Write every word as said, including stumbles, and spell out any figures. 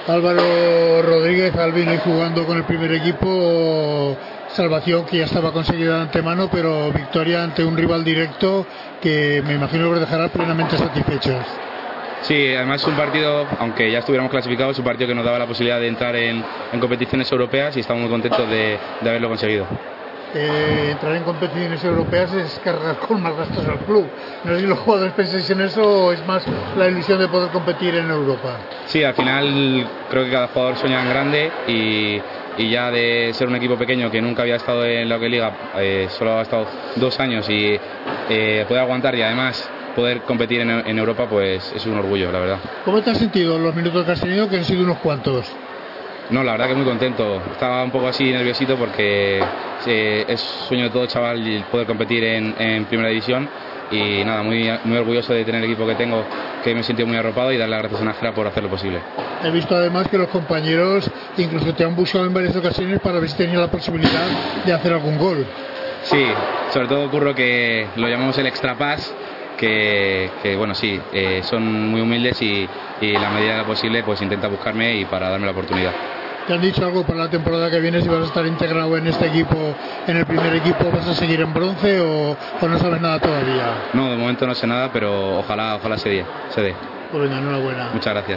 Álvaro Rodríguez, Alvin, y jugando con el primer equipo, salvación que ya estaba conseguida de antemano, pero victoria ante un rival directo que me imagino que os dejará plenamente satisfechos. Sí, además es un partido, aunque ya estuviéramos clasificados, es un partido que nos daba la posibilidad de entrar en, en competiciones europeas y estamos muy contentos de, de haberlo conseguido. Eh, entrar en competiciones europeas es cargar con más gastos al club. No sé si los jugadores pensáis en eso o es más la ilusión de poder competir en Europa. Sí, al final creo que cada jugador sueña en grande y, y ya de ser un equipo pequeño que nunca había estado en la Hockey Liga, eh, solo ha estado dos años y eh, poder aguantar y además poder competir en, en Europa, pues es un orgullo, la verdad. ¿Cómo te has sentido en los minutos que has tenido, que han sido unos cuantos? No, la verdad que muy contento. Estaba un poco así nerviosito porque eh, es sueño de todo chaval poder competir en, en primera división y nada, muy, muy orgulloso de tener el equipo que tengo, que me he sentido muy arropado y darle las gracias a Nájera por hacer lo posible. He visto además que los compañeros incluso te han buscado en varias ocasiones para ver si tenías la posibilidad de hacer algún gol. Sí, sobre todo Curro, que lo llamamos el extra pass, que, que bueno, sí, eh, son muy humildes y, y la medida de lo posible pues intenta buscarme y para darme la oportunidad. ¿Te han dicho algo para la temporada que viene, si vas a estar integrado en este equipo, en el primer equipo, vas a seguir en bronce o, o no sabes nada todavía? No, de momento no sé nada, pero ojalá, ojalá se dé. Se dé. Pues venga, enhorabuena. Muchas gracias.